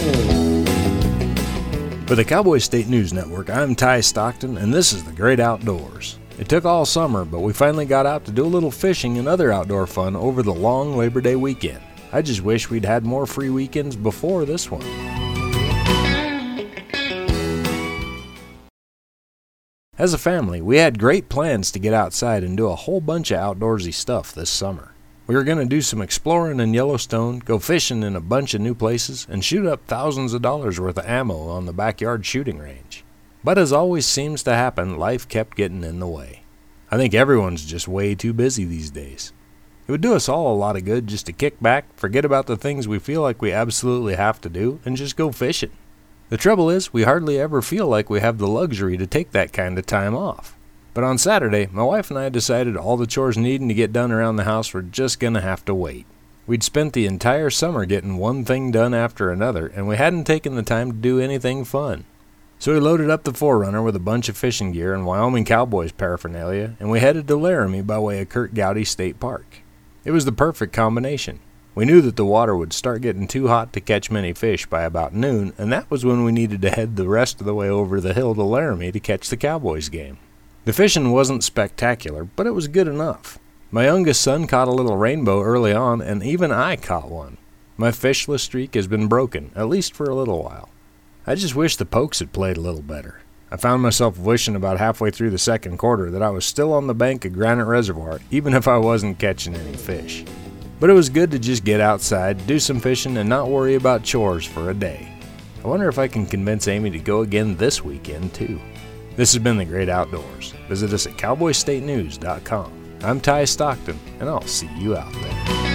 For the Cowboy State News Network, I'm Ty Stockton, and this is the Great Outdoors. It took all summer, but we finally got out to do a little fishing and other outdoor fun over the long Labor Day weekend. I just wish we'd had more free weekends before this one. As a family, we had great plans to get outside and do a whole bunch of outdoorsy stuff this summer. We were going to do some exploring in Yellowstone, go fishing in a bunch of new places, and shoot up thousands of dollars worth of ammo on the backyard shooting range. But as always seems to happen, life kept getting in the way. I think everyone's just way too busy these days. It would do us all a lot of good just to kick back, forget about the things we feel like we absolutely have to do, and just go fishing. The trouble is, we hardly ever feel like we have the luxury to take that kind of time off. But on Saturday, my wife and I decided all the chores needing to get done around the house were just going to have to wait. We'd spent the entire summer getting one thing done after another, and we hadn't taken the time to do anything fun. So we loaded up the 4Runner with a bunch of fishing gear and Wyoming Cowboys paraphernalia, and we headed to Laramie by way of Kurt Gowdy State Park. It was the perfect combination. We knew that the water would start getting too hot to catch many fish by about noon, and that was when we needed to head the rest of the way over the hill to Laramie to catch the Cowboys game. The fishing wasn't spectacular, but it was good enough. My youngest son caught a little rainbow early on, and even I caught one. My fishless streak has been broken, at least for a little while. I just wish the Pokes had played a little better. I found myself wishing about halfway through the second quarter that I was still on the bank of Granite Reservoir, even if I wasn't catching any fish. But it was good to just get outside, do some fishing, and not worry about chores for a day. I wonder if I can convince Amy to go again this weekend, too. This has been The Great Outdoors. Visit us at cowboystatenews.com. I'm Ty Stockton, and I'll see you out there.